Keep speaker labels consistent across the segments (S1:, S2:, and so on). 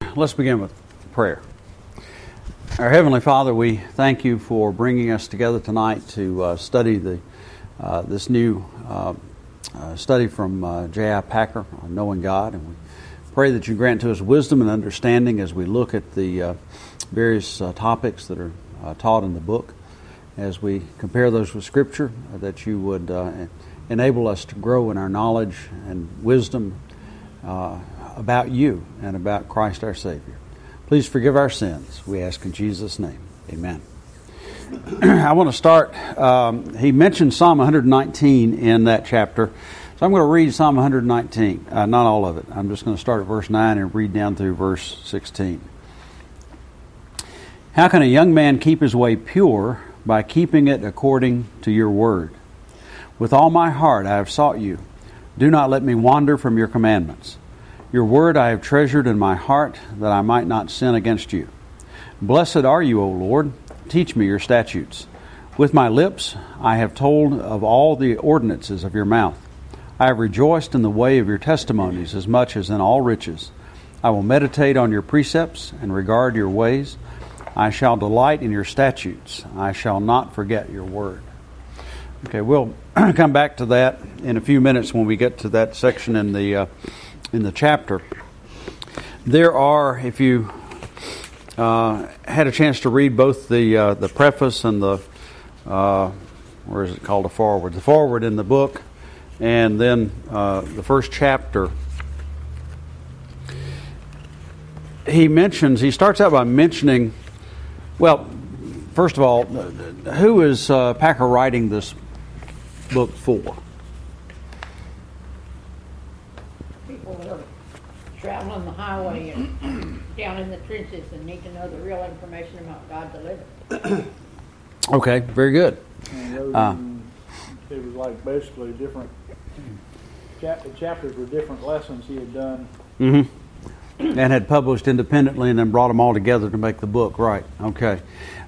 S1: Let's begin with prayer. Our Heavenly Father, we thank you for bringing us together tonight to study this new study from J.I. Packer on Knowing God. And we pray that you grant to us wisdom and understanding as we look at the various topics that are taught in the book. As we compare those with Scripture, that you would enable us to grow in our knowledge and wisdom about you and about Christ our Savior. Please forgive our sins, we ask in Jesus' name. Amen. I want to start, he mentioned Psalm 119 in that chapter, so I'm going to read Psalm 119, not all of it. I'm just going to start at verse 9 and read down through verse 16. How can a young man keep his way pure? By keeping it according to your word. With all my heart I have sought you. Do not let me wander from your commandments. Your word I have treasured in my heart, that I might not sin against you. Blessed are you, O Lord. Teach me your statutes. With my lips I have told of all the ordinances of your mouth. I have rejoiced in the way of your testimonies as much as in all riches. I will meditate on your precepts and regard your ways. I shall delight in your statutes. I shall not forget your word. Okay, we'll come back to that in a few minutes when we get to that section in the chapter. There are, if you had a chance to read both the preface and the where is it called, the forward in the book, and then the first chapter. He starts out by mentioning. Well, first of all, who is Packer writing this book for?
S2: People that are traveling the highway and down in the trenches and need to know the real information about God delivered.
S1: Okay, very good.
S3: And it was like basically different chapters were different lessons he had done.
S1: Mm-hmm. And had published independently and then brought them all together to make the book, right? Okay.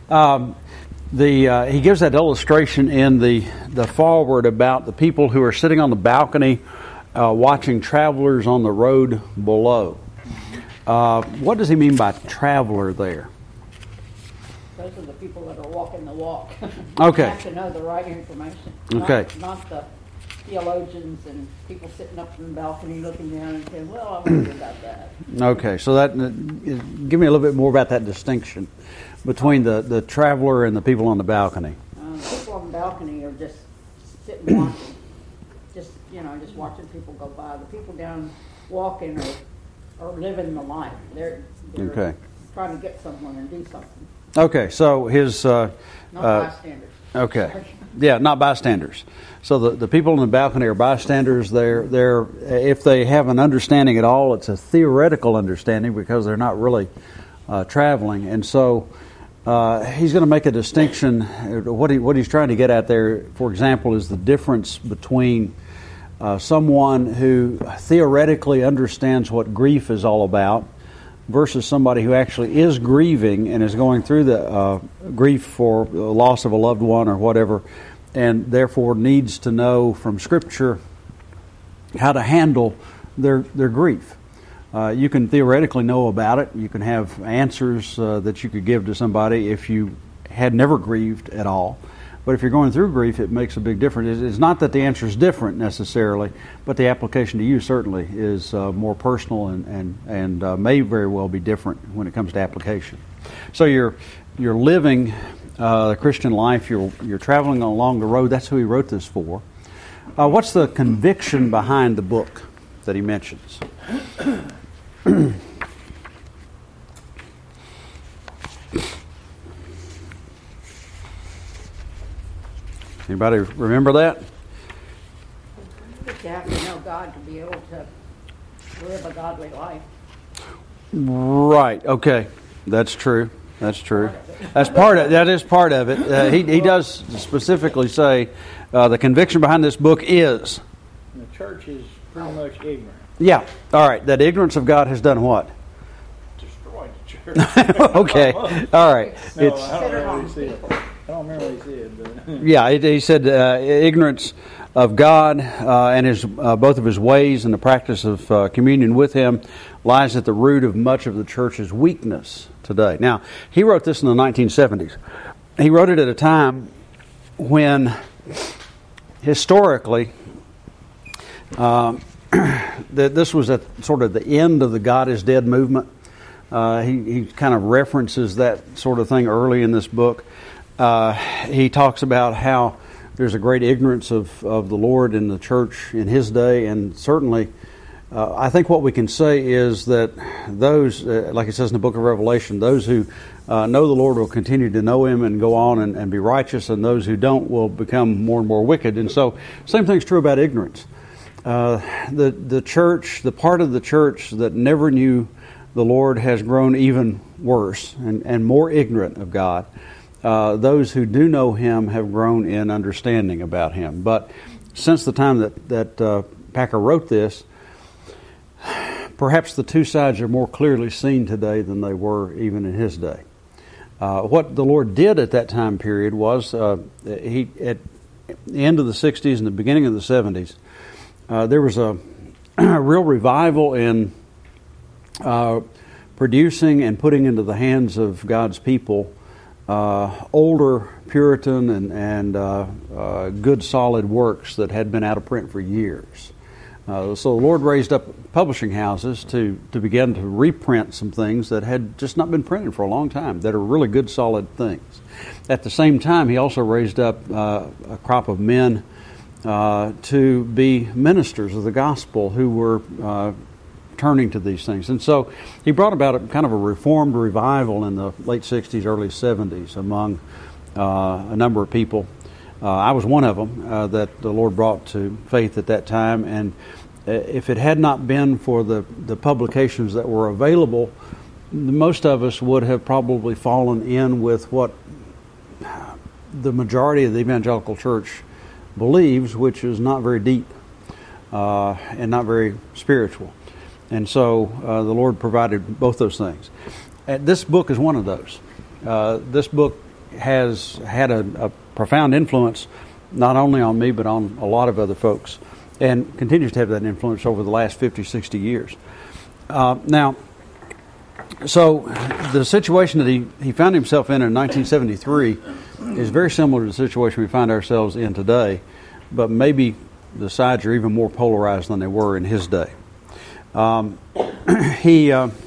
S1: He gives that illustration in the foreword about the people who are sitting on the balcony watching travelers on the road below. What does he mean by traveler there?
S2: Those are the people that are walking the walk.
S1: Okay.
S2: You have to know the right information.
S1: Okay.
S2: Not the theologians and people sitting up in the balcony looking down and saying, well, I wonder about that.
S1: Okay, so that give me a little bit more about that distinction between the traveler and the people on the balcony.
S2: The people on the balcony are just sitting watching, just watching people go by. The people down walking are living the life. They're
S1: okay.
S2: Trying to get someone and do something.
S1: Okay, so his
S2: not bystanders.
S1: Okay, yeah, not bystanders. So the people on the balcony are bystanders. They're if they have an understanding at all, it's a theoretical understanding because they're not really traveling. And so he's going to make a distinction. What he's trying to get at there, for example, is the difference between someone who theoretically understands what grief is all about versus somebody who actually is grieving and is going through the grief for the loss of a loved one or whatever, and therefore needs to know from Scripture how to handle their grief. You can theoretically know about it. You can have answers that you could give to somebody if you had never grieved at all. But if you're going through grief, it makes a big difference. It's not that the answer is different necessarily, but the application to you certainly is more personal and may very well be different when it comes to application. So you're living the Christian life. You're traveling along the road. That's who he wrote this for. What's the conviction behind the book that he mentions? Anybody remember that?
S2: You have to know God to be able to live a godly life.
S1: Right. Okay. That's true. That is part of it. He does specifically say the conviction behind this book is.
S3: The church is pretty much ignorant.
S1: Yeah. All right. That ignorance of God has done what?
S3: Destroyed the church.
S1: Okay. All right.
S3: No, I don't remember what he said. But
S1: yeah. He said ignorance of God and his both of his ways and the practice of communion with him lies at the root of much of the church's weakness today. Now, he wrote this in the 1970s. He wrote it at a time when, historically, that this was at sort of the end of the God is dead movement. He kind of references that sort of thing early in this book. He talks about how there's a great ignorance of the Lord in the church in his day, and certainly I think what we can say is that those, like it says in the book of Revelation, those who know the Lord will continue to know him and go on and be righteous, and those who don't will become more and more wicked. And so same thing's true about ignorance. The church, the part of the church that never knew the Lord has grown even worse and more ignorant of God. Those who do know him have grown in understanding about him. But since the time that Packer wrote this, perhaps the two sides are more clearly seen today than they were even in his day. What the Lord did at that time period was, he at the end of the 60s and the beginning of the 70s, there was a real revival in producing and putting into the hands of God's people older Puritan and good solid works that had been out of print for years. So the Lord raised up publishing houses to begin to reprint some things that had just not been printed for a long time, that are really good solid things. At the same time, he also raised up a crop of men to be ministers of the gospel who were turning to these things. And so he brought about a kind of a reformed revival in the late 60s, early 70s among a number of people. I was one of them that the Lord brought to faith at that time. And if it had not been for the publications that were available, most of us would have probably fallen in with what the majority of the evangelical church believes, which is not very deep and not very spiritual. And so the Lord provided both those things. This book is one of those. This book has had a profound influence not only on me but on a lot of other folks, and continues to have that influence over the last 50, 60 years. Now, so the situation that he found himself in 1973 is very similar to the situation we find ourselves in today, but maybe the sides are even more polarized than they were in his day. He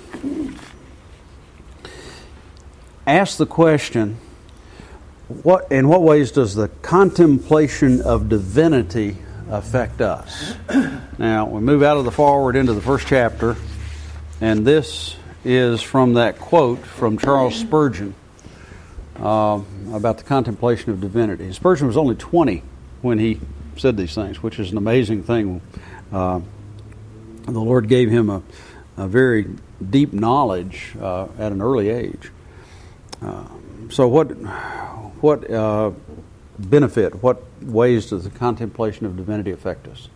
S1: asked the question, in what ways does the contemplation of divinity affect us? Now, we move out of the forward into the first chapter, and this is from that quote from Charles Spurgeon about the contemplation of divinity. Spurgeon was only 20 when he said these things, which is an amazing thing. The Lord gave him a very deep knowledge at an early age. So what benefit, what ways does the contemplation of divinity affect us?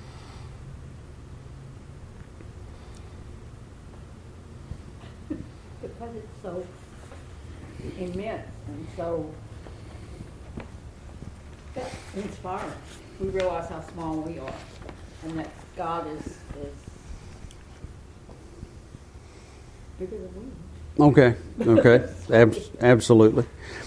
S2: Because it's so immense and so inspiring. We realize how small we are, and that God is bigger than we are.
S1: Okay, absolutely.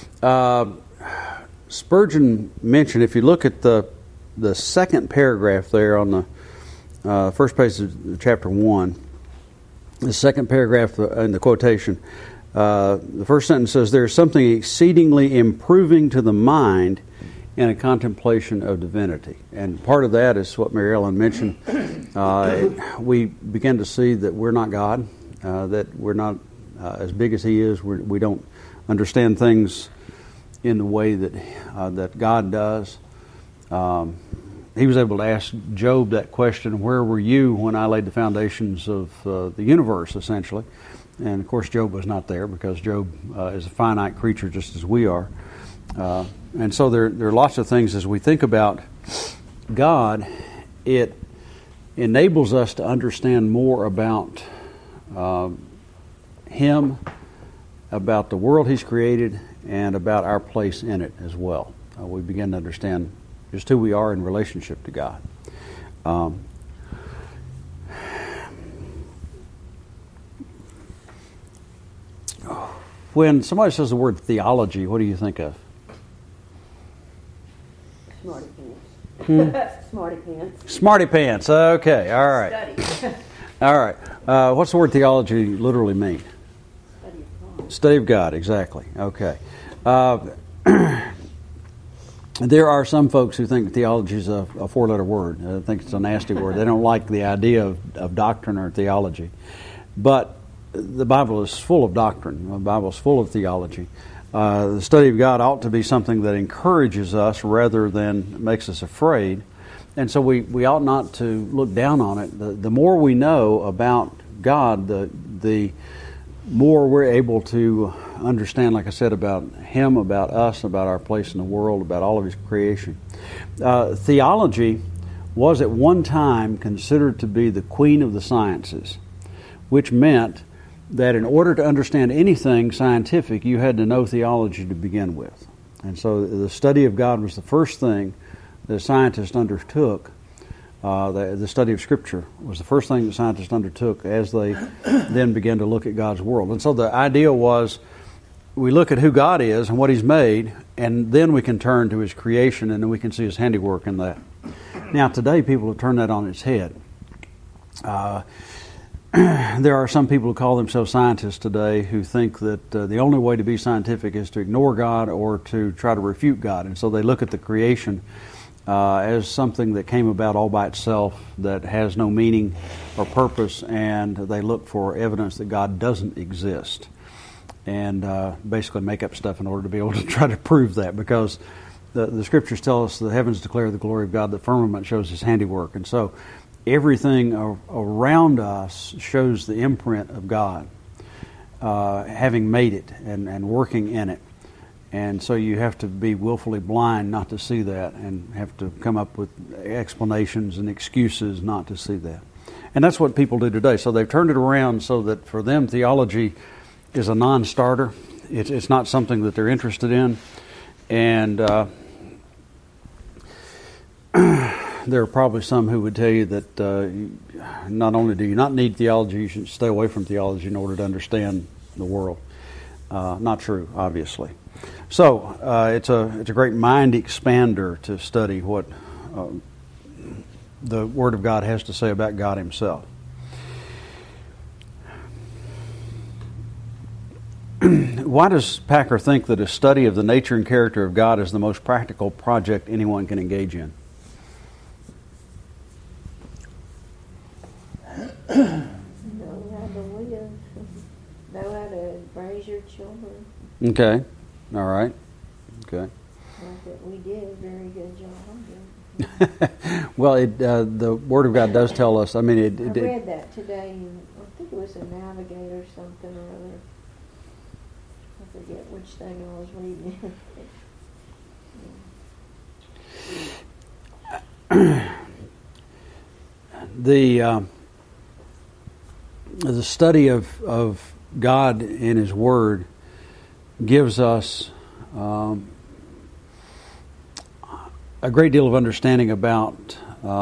S1: Spurgeon mentioned, if you look at the second paragraph there on the first page of chapter 1, the second paragraph in the quotation, the first sentence says, "There is something exceedingly improving to the mind in a contemplation of divinity." And part of that is what Mary Ellen mentioned. We begin to see that we're not God, that we're not as big as He is. We don't understand things in the way that God does. He was able to ask Job that question, "Where were you when I laid the foundations of the universe," essentially. And of course Job was not there, because Job is a finite creature just as we are. And so there are lots of things as we think about God. It enables us to understand more about Him, about the world He's created, and about our place in it as well. We begin to understand just who we are in relationship to God. When somebody says the word theology, what do you think of?
S4: Smarty pants. Smarty pants.
S1: Smarty pants. Okay. All right.
S4: Study.
S1: All right. What's the word theology literally mean?
S4: Study of God.
S1: Study of God. Exactly. Okay. There are some folks who think theology is a four-letter word. I think it's a nasty word. They don't like the idea of doctrine or theology. But the Bible is full of doctrine. The Bible is full of theology. The study of God ought to be something that encourages us rather than makes us afraid. And so we ought not to look down on it. The more we know about God, the more we're able to understand, like I said, about Him, about us, about our place in the world, about all of His creation. Theology was at one time considered to be the queen of the sciences, which meant that in order to understand anything scientific, you had to know theology to begin with. And so the study of God was the first thing that scientists undertook. The study of Scripture was the first thing that scientists undertook as they then began to look at God's world. And so the idea was we look at who God is and what He's made, and then we can turn to His creation, and then we can see His handiwork in that. Now, today, people have turned that on its head. There are some people who call themselves scientists today who think that the only way to be scientific is to ignore God or to try to refute God. And so they look at the creation as something that came about all by itself, that has no meaning or purpose, and they look for evidence that God doesn't exist. And basically make up stuff in order to be able to try to prove that, because the Scriptures tell us the heavens declare the glory of God, the firmament shows His handiwork. And so everything around us shows the imprint of God, having made it and working in it. And so you have to be willfully blind not to see that, and have to come up with explanations and excuses not to see that. And that's what people do today. So they've turned it around so that for them theology is a non-starter. It's not something that they're interested in. And there are probably some who would tell you that not only do you not need theology, you should stay away from theology in order to understand the world. Not true, obviously. So it's a great mind expander to study what the Word of God has to say about God Himself. Why does Packer think that a study of the nature and character of God is the most practical project anyone can engage in?
S4: Know how to live. Know how to raise your children.
S1: Okay. All right. Okay.
S4: Not that we did a very good job.
S1: Well, the Word of God does tell us. I mean,
S4: I read that today, and I think it was a Navigator or something or other. I forget which thing I was reading.
S1: The study of God in His Word gives us a great deal of understanding about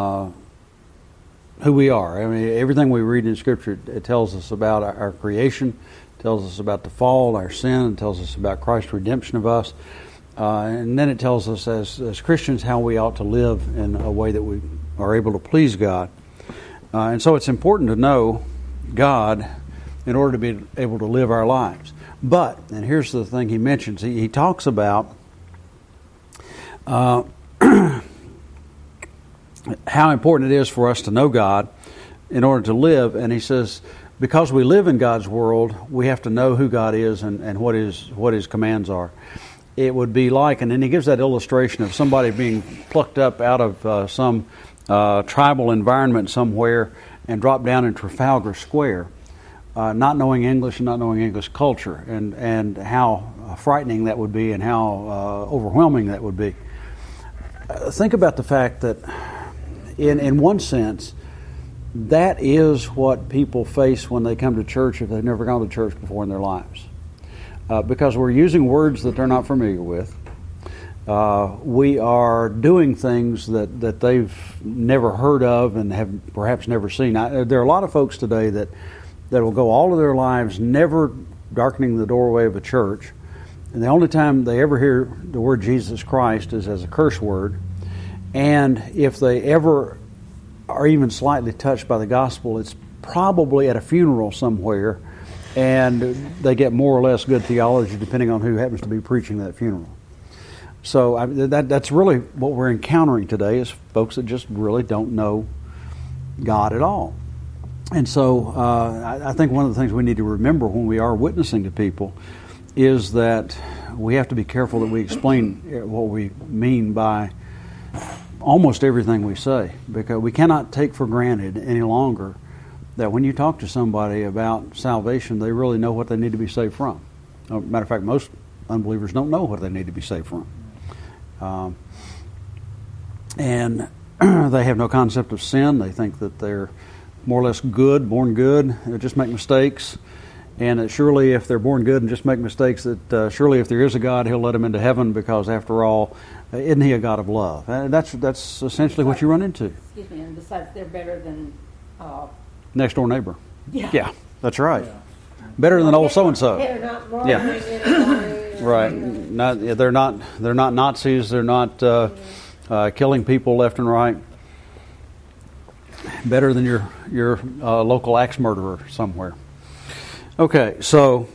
S1: who we are. I mean, everything we read in Scripture, it tells us about our creation, tells us about the fall, our sin, it tells us about Christ's redemption of us, and then it tells us as Christians how we ought to live in a way that we are able to please God. And so it's important to know God in order to be able to live our lives. But, and here's the thing he mentions, he talks about how important it is for us to know God in order to live, and he says, because we live in God's world, we have to know who God is and what His commands are. It would be like, and then he gives that illustration of somebody being plucked up out of some tribal environment somewhere and dropped down in Trafalgar Square, not knowing English and not knowing English culture, and how frightening that would be and how overwhelming that would be. Think about the fact that in one sense, that is what people face when they come to church if they've never gone to church before in their lives. Because we're using words that they're not familiar with. we are doing things that they've never heard of and have perhaps never seen. There are a lot of folks today that will go all of their lives never darkening the doorway of a church, and the only time they ever hear the word Jesus Christ is as a curse word. And if they ever are even slightly touched by the gospel, it's probably at a funeral somewhere, and they get more or less good theology depending on who happens to be preaching that funeral. So that's really what we're encountering today, is folks that just really don't know God at all. And so I think one of the things we need to remember when we are witnessing to people is that we have to be careful that we explain what we mean by almost everything we say, because we cannot take for granted any longer that when you talk to somebody about salvation, they really know what they need to be saved from. Matter of fact, most unbelievers don't know what they need to be saved from. And they have no concept of sin. They think that they're more or less good, born good, they just make mistakes. And that surely if they're born good and just make mistakes, that surely if there is a God, He'll let them into heaven, because after all, isn't He a God of love? And that's essentially what you run into.
S2: Excuse me, and besides, they're better than...
S1: next door neighbor.
S2: Yeah.
S1: That's right. Yeah. Better than old so-and-so.
S4: They're not
S1: Yeah. Right. They're not Nazis. They're not killing people left and right. Better than your local axe murderer somewhere. Okay, so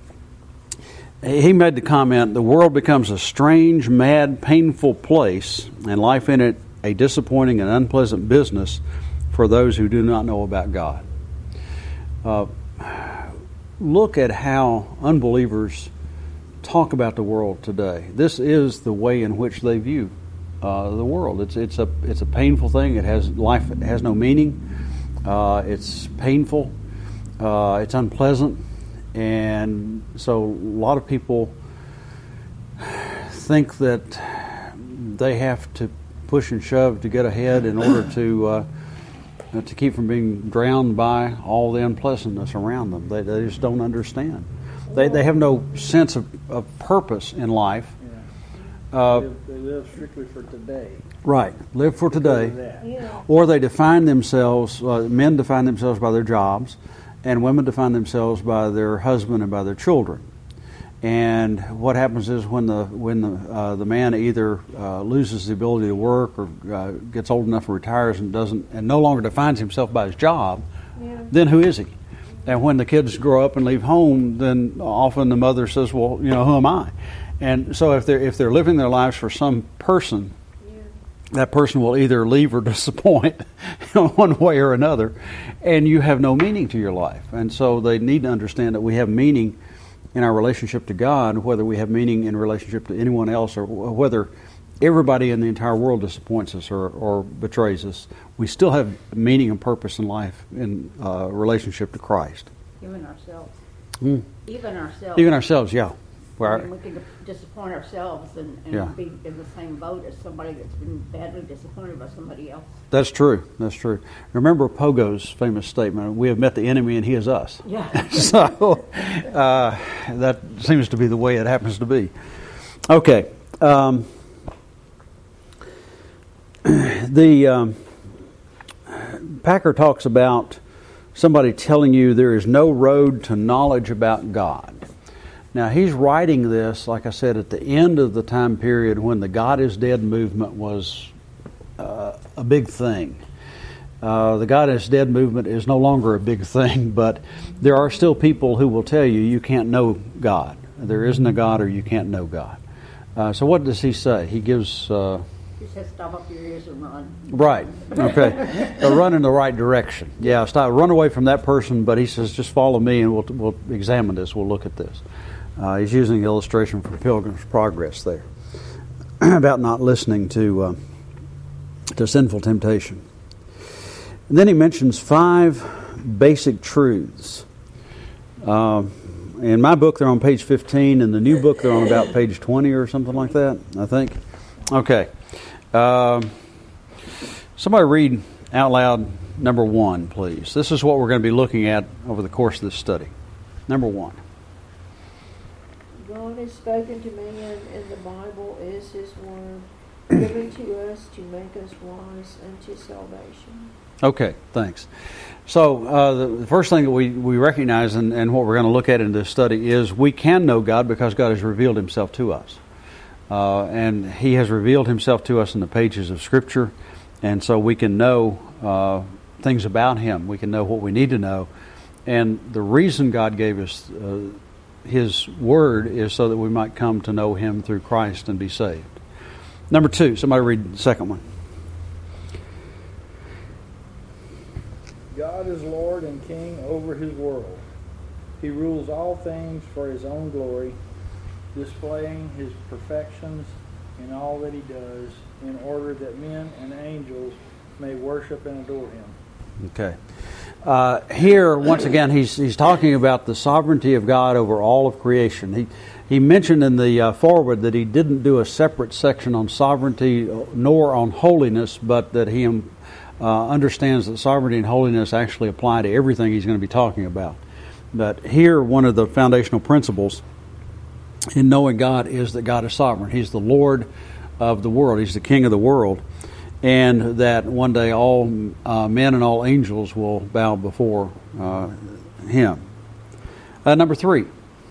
S1: he made the comment, the world becomes a strange, mad, painful place, and life in it a disappointing and unpleasant business for those who do not know about God. Look at how unbelievers talk about the world today. This is the way in which they view the world. It's a painful thing. Life has no meaning. It's painful. It's unpleasant, and so a lot of people think that they have to push and shove to get ahead in order to keep from being drowned by all the unpleasantness around them. They just don't understand. They have no sense of purpose in life.
S3: Yeah. They live strictly for today.
S1: Right, live for today.
S4: Yeah.
S1: Or they define themselves, men define themselves by their jobs, and women define themselves by their husband and by their children. And what happens is when the man either loses the ability to work or gets old enough and retires and no longer defines himself by his job, then who is he? And when the kids grow up and leave home, then often the mother says, "Well, who am I?" And so if they're living their lives for some person, that person will either leave or disappoint one way or another, and you have no meaning to your life. And so they need to understand that we have meaning in our relationship to God, whether we have meaning in relationship to anyone else, or whether everybody in the entire world disappoints us or betrays us. We still have meaning and purpose in life in relationship to Christ.
S2: Even ourselves.
S1: Even ourselves, yeah.
S2: We can disappoint ourselves and be in the same boat as somebody that's been badly disappointed by somebody else.
S1: That's true. Remember Pogo's famous statement, "We have met the enemy and he is us."
S2: Yeah.
S1: So that seems to be the way it happens to be. Okay. Packer talks about somebody telling you there is no road to knowledge about God. Now, he's writing this, like I said, at the end of the time period when the God is Dead movement was a big thing. The God is Dead movement is no longer a big thing, but there are still people who will tell you can't know God. There isn't a God, or you can't know God. So what does he say? He gives...
S2: He says, "Stop up your ears and run."
S1: Right. Okay. Run in the right direction. Yeah. Run away from that person. But he says, just follow me, and we'll examine this. We'll look at this. He's using the illustration from Pilgrim's Progress there about not listening to sinful temptation. And then he mentions 5 basic truths. In my book, they're on page 15. In the new book, they're on about page 20 or something like that, I think. Okay. Somebody read out loud number 1, please. This is what we're going to be looking at over the course of this study. Number 1.
S4: God has spoken to man, and the Bible is His word, given to us to make us wise unto salvation.
S1: Okay, thanks. So the first thing that we recognize and what we're going to look at in this study is we can know God because God has revealed Himself to us. And He has revealed Himself to us in the pages of Scripture, and so we can know things about Him. We can know what we need to know. And the reason God gave us His Word is so that we might come to know Him through Christ and be saved. Number 2, somebody read the second one.
S3: God is Lord and King over His world. He rules all things for His own glory, displaying His perfections in all that He does, in order that men and angels may worship and adore Him.
S1: Okay. Here, once again, he's talking about the sovereignty of God over all of creation. He mentioned in the foreword that he didn't do a separate section on sovereignty nor on holiness, but that he understands that sovereignty and holiness actually apply to everything he's going to be talking about. But here, one of the foundational principles in knowing God is that God is sovereign. He's the Lord of the world. He's the King of the world. And that one day all men and all angels will bow before Him. Number 3.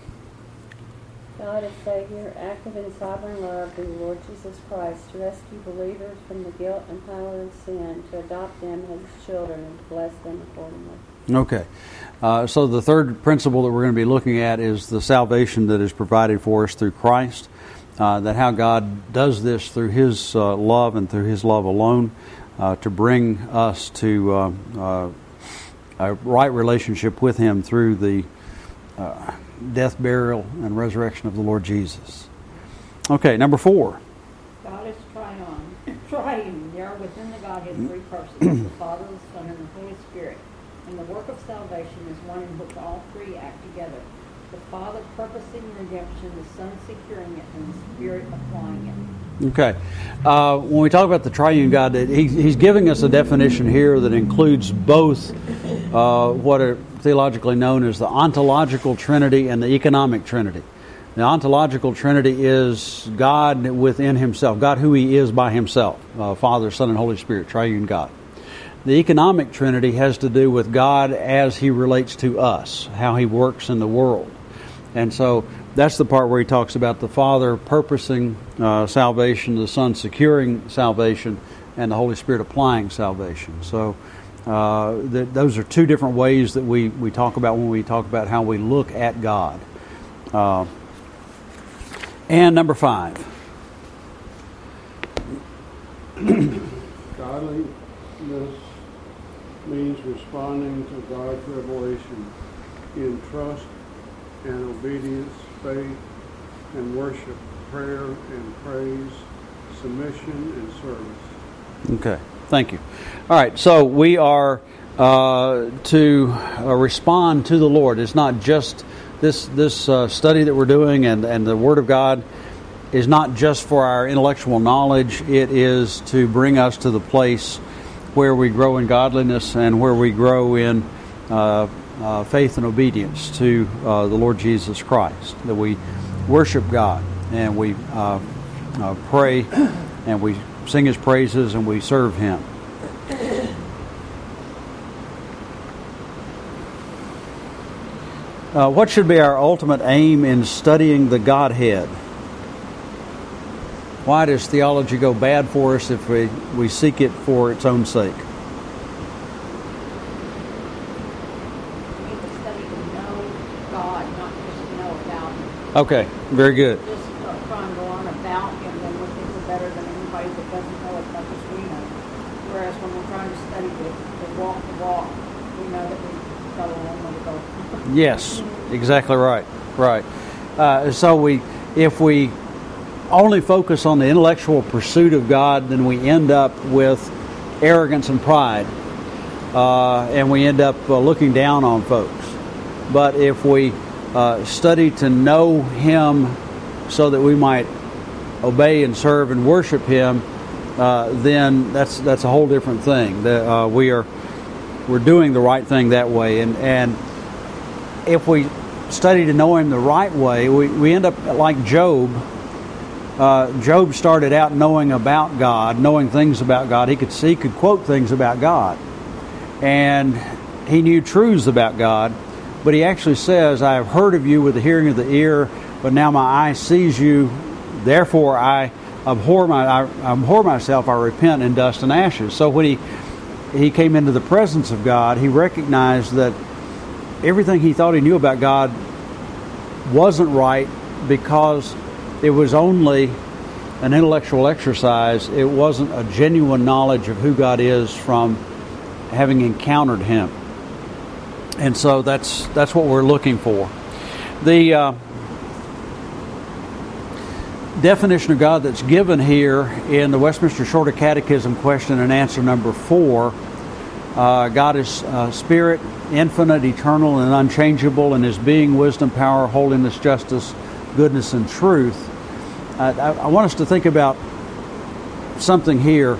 S5: God is Savior, active in sovereign love through the Lord Jesus Christ to rescue believers from the guilt and power of sin, to adopt them as children and to bless them accordingly.
S1: Okay. So the third principle that we're going to be looking at is the salvation that is provided for us through Christ. That how God does this through His love and through His love alone to bring us to a right relationship with Him through the death, burial, and resurrection of the Lord Jesus. Okay, number 4.
S2: God is triune. They are within the Godhead three persons, the Father, the Son, and the Holy Spirit. And the work of salvation is one in which all three act together. The Father purposing redemption, the Son securing it, and the Spirit applying it.
S1: Okay. When we talk about the triune God, He's giving us a definition here that includes both what are theologically known as the ontological Trinity and the economic Trinity. The ontological Trinity is God within Himself, God who He is by Himself, Father, Son, and Holy Spirit, triune God. The economic Trinity has to do with God as He relates to us, how He works in the world. And so that's the part where He talks about the Father purposing salvation, the Son securing salvation, and the Holy Spirit applying salvation. So those are two different ways that we talk about when we talk about how we look at God. And number 5.
S6: Godliness means responding to God's revelation in trust and obedience, faith and worship, prayer and praise, submission and service.
S1: Okay, thank you. All right, so we are to respond to the Lord. It's not just this study that we're doing, and the Word of God is not just for our intellectual knowledge. It is to bring us to the place where we grow in godliness and where we grow in faith and obedience to the Lord Jesus Christ. That we worship God and we pray and we sing His praises and we serve Him. What should be our ultimate aim in studying the Godhead? Why does theology go bad for us if we seek it for its own sake?
S2: We need to study to know God, not just to know about Him.
S1: Okay, very good.
S2: Just trying to learn about Him, then we think we're better than anybody that doesn't know as much as we know. Whereas when we're trying to study to walk the walk, we know that we've got a long way to go.
S1: Yes, exactly right. Right. So if we only focus on the intellectual pursuit of God, then we end up with arrogance and pride, and we end up looking down on folks. But if we study to know Him so that we might obey and serve and worship Him, then that's a whole different thing. We're doing the right thing that way, and if we study to know Him the right way, we end up like Job. Job started out knowing about God, knowing things about God. He could quote things about God, and he knew truths about God. But he actually says, "I have heard of you with the hearing of the ear, but now my eye sees you. Therefore, I abhor myself. I repent in dust and ashes." So when he came into the presence of God, he recognized that everything he thought he knew about God wasn't right, because it was only an intellectual exercise. It wasn't a genuine knowledge of who God is from having encountered Him. And so that's what we're looking for. The definition of God that's given here in the Westminster Shorter Catechism, question and answer number 4, God is Spirit, infinite, eternal, and unchangeable in His being, wisdom, power, holiness, justice, goodness, and truth. I want us to think about something here.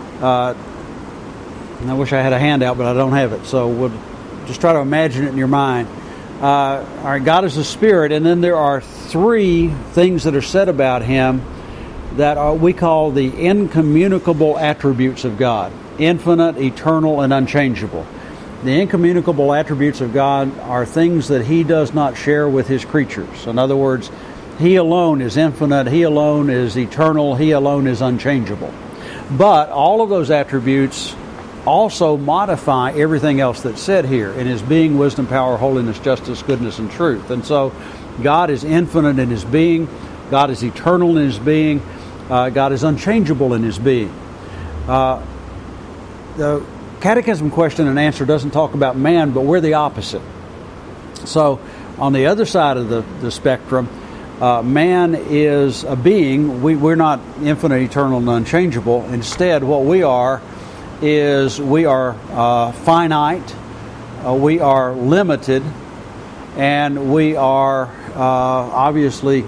S1: And I wish I had a handout, but I don't have it. So we'll just try to imagine it in your mind. All right, God is a spirit, and then there are 3 things that are said about Him that we call the incommunicable attributes of God: infinite, eternal, and unchangeable. The incommunicable attributes of God are things that He does not share with His creatures. In other words, He alone is infinite, He alone is eternal, He alone is unchangeable. But all of those attributes also modify everything else that's said here in His being, wisdom, power, holiness, justice, goodness, and truth. And so God is infinite in His being, God is eternal in His being, God is unchangeable in His being. The Catechism question and answer doesn't talk about man, but we're the opposite. So on the other side of the spectrum, man is a being. We're not infinite, eternal, and unchangeable. Instead, what we are is we are finite, we are limited, and we are obviously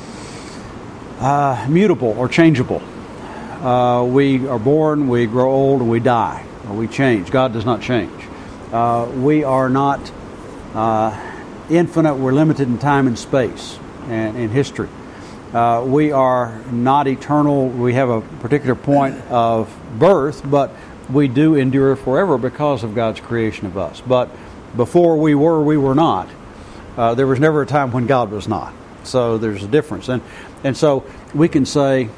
S1: mutable or changeable. We are born, we grow old, and we die, or we change. God does not change. We are not infinite, we're limited in time and space and in history. We are not eternal. We have a particular point of birth, but we do endure forever because of God's creation of us. But before we were not. There was never a time when God was not. So there's a difference. And so we can say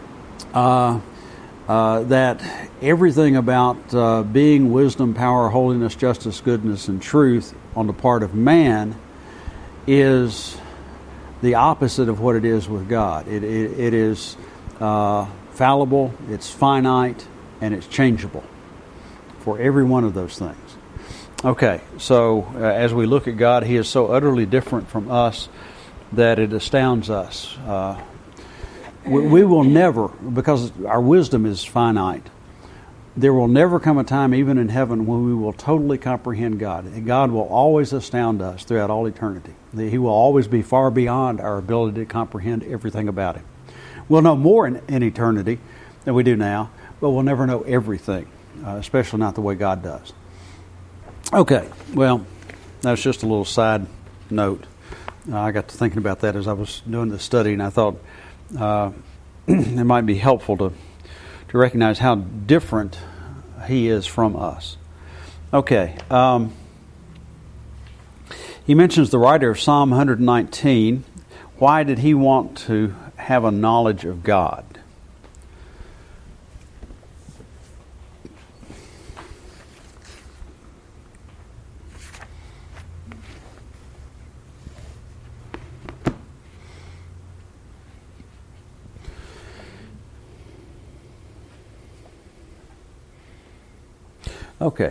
S1: that everything about being, wisdom, power, holiness, justice, goodness, and truth on the part of man is the opposite of what it is with God. It is fallible, it's finite, and it's changeable for every one of those things. Okay, so as we look at God, He is so utterly different from us that it astounds us. We will never, because our wisdom is finite, there will never come a time, even in heaven, when we will totally comprehend God. God will always astound us throughout all eternity. He will always be far beyond our ability to comprehend everything about Him. We'll know more in eternity than we do now, but we'll never know everything, especially not the way God does. Okay, well, that's just a little side note. I got to thinking about that as I was doing the study, and I thought it might be helpful to recognize how different He is from us. Okay, he mentions the writer of Psalm 119. Why did he want to have a knowledge of God? Okay.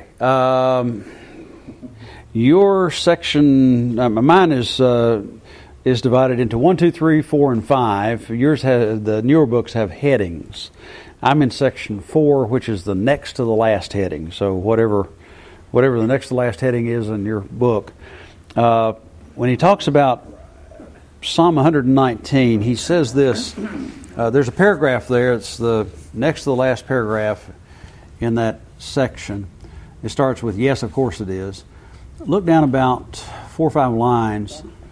S1: Your section, mine is divided into 1, 2, 3, 4, and 5. Yours has, the newer books have headings. I'm in section 4, which is the next to the last heading. So whatever the next to the last heading is in your book. When he talks about Psalm 119, he says this. There's a paragraph there. It's the next to the last paragraph in that section. It starts with, yes, of course it is. Look down about 4 or 5 lines,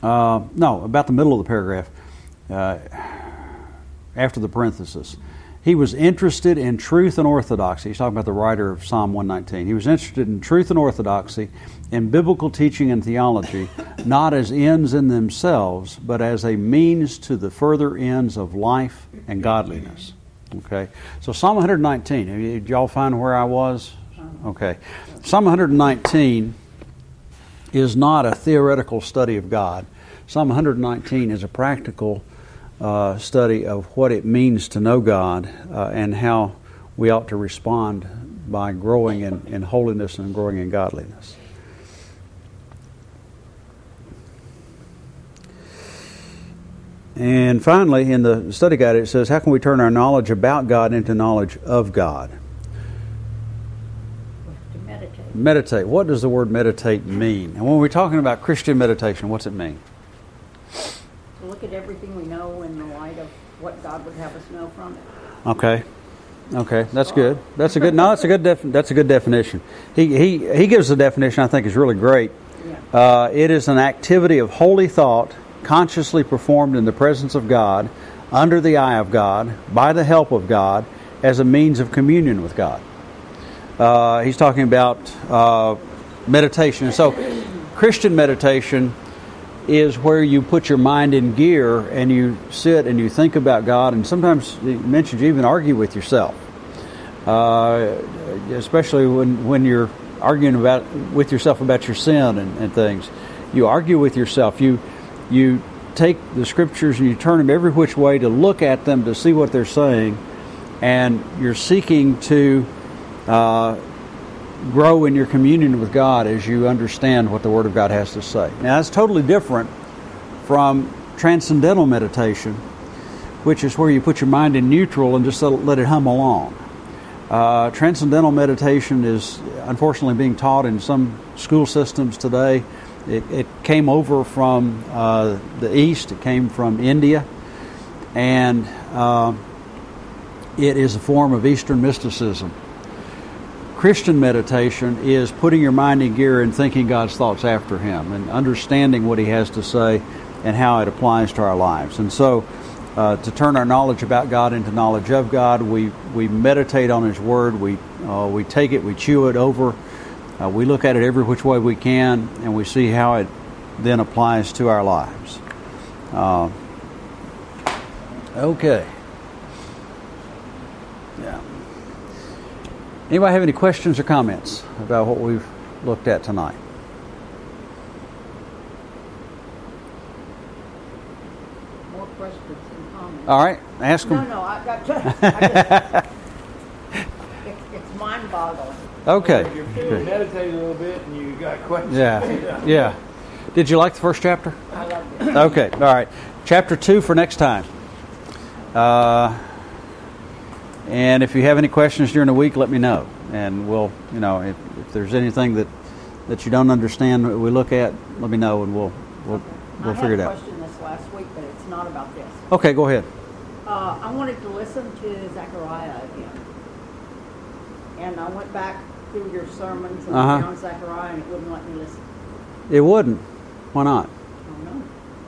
S1: No, about the middle of the paragraph, after the parenthesis. He was interested in truth and orthodoxy. He's talking about the writer of Psalm 119. He was interested in truth and orthodoxy, in biblical teaching and theology, not as ends in themselves, but as a means to the further ends of life and godliness. Okay, so Psalm 119. Did y'all find where I was? Okay, Psalm 119 is not a theoretical study of God. Psalm 119 is a practical study of what it means to know God and how we ought to respond by growing in holiness and growing in godliness. And finally, in the study guide, it says, how can we turn our knowledge about God into knowledge of God?
S2: To meditate.
S1: Meditate. What does the word meditate mean? And when we're talking about Christian meditation, what's it mean?
S2: To look at everything we know in the light of what God would have us know from it.
S1: Okay, that's good. That's a good. No, that's a good. That's a good definition. He gives the definition I think is really great.
S2: Yeah.
S1: It is an activity of holy thought, consciously performed in the presence of God, under the eye of God, by the help of God, as a means of communion with God. He's talking about meditation. So, Christian meditation is where you put your mind in gear and you sit and you think about God, and sometimes he mentions you even argue with yourself, especially when you're arguing with yourself about your sin and things. You argue with yourself. You take the Scriptures and you turn them every which way to look at them to see what they're saying, and you're seeking to grow in your communion with God as you understand what the Word of God has to say. Now, that's totally different from transcendental meditation, which is where you put your mind in neutral and just let it hum along. Transcendental meditation is unfortunately being taught in some school systems today. It came over from the East. It came from India, and it is a form of Eastern mysticism. Christian meditation is putting your mind in gear and thinking God's thoughts after Him and understanding what He has to say and how it applies to our lives. And so, to turn our knowledge about God into knowledge of God, we meditate on His Word. We take it, we chew it over. We look at it every which way we can, and we see how it then applies to our lives. Okay. Yeah. Anybody have any questions or comments about what we've looked at tonight?
S2: More questions and comments.
S1: All right, ask them.
S2: No, I got it's mind-boggling.
S1: Okay.
S3: You're feeling meditate a little bit and you got questions.
S1: Yeah. Did you like the first chapter?
S2: I loved it.
S1: Okay, all right. Chapter 2 for next time. And if you have any questions during the week, let me know. And we'll, if there's anything that you don't understand that we look at, let me know and we'll figure it out.
S2: I had a question this last week, but it's not about this.
S1: Okay, go ahead.
S2: I wanted to listen to Zechariah again. And I went back through your sermons and found Zechariah, and it wouldn't let me listen.
S1: It wouldn't? Why not?
S2: I don't know.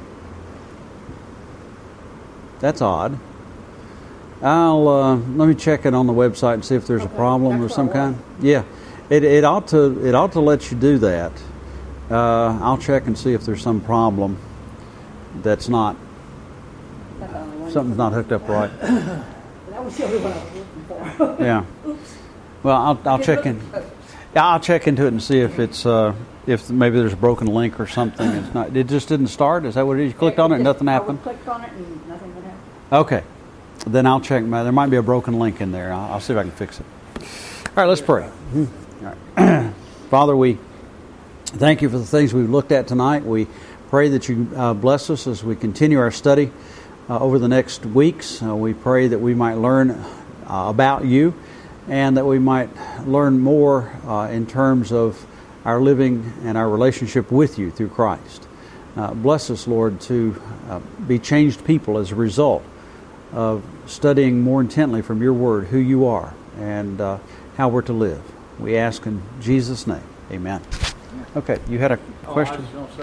S1: That's odd. I'll let me check it on the website and see if there's a problem of some kind. Yeah, it ought to let you do that. I'll check and see if there's some problem that's not something's not hooked up right.
S2: That was the only one I was looking for.
S1: Yeah. Well, I'll check in. Yeah, I'll check into it and see if it's if maybe there's a broken link or something. It's not. It just didn't start. Is that what it is? You clicked on it and nothing happened?
S2: I clicked on it and nothing would happen.
S1: Okay. Then I'll check. There might be a broken link in there. I'll see if I can fix it. All right, let's pray. All right. Father, we thank you for the things we've looked at tonight. We pray that you bless us as we continue our study over the next weeks. We pray that we might learn about you and that we might learn more in terms of our living and our relationship with you through Christ. Bless us, Lord, to be changed people as a result of studying more intently from your word who you are and how we're to live. We ask in Jesus' name. Amen. Okay, you had a question?
S3: I was going to